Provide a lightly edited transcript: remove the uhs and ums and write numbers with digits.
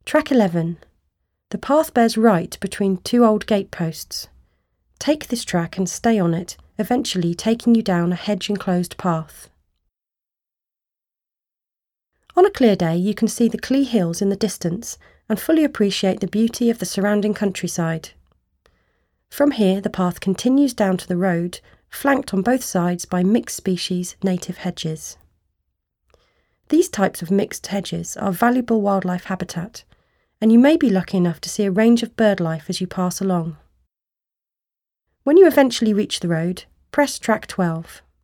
Track 11. The path bears right between two old gateposts. Take this track and stay on it, eventually taking you down a hedge-enclosed path. On a clear day, you can see the Clee Hills in the distance and fully appreciate the beauty of the surrounding countryside. From here, the path continues down to the road, flanked on both sides by mixed-species native hedges. These types of mixed hedges are valuable wildlife habitat, and you may be lucky enough to see a range of bird life as you pass along. When you eventually reach the road, press track 12.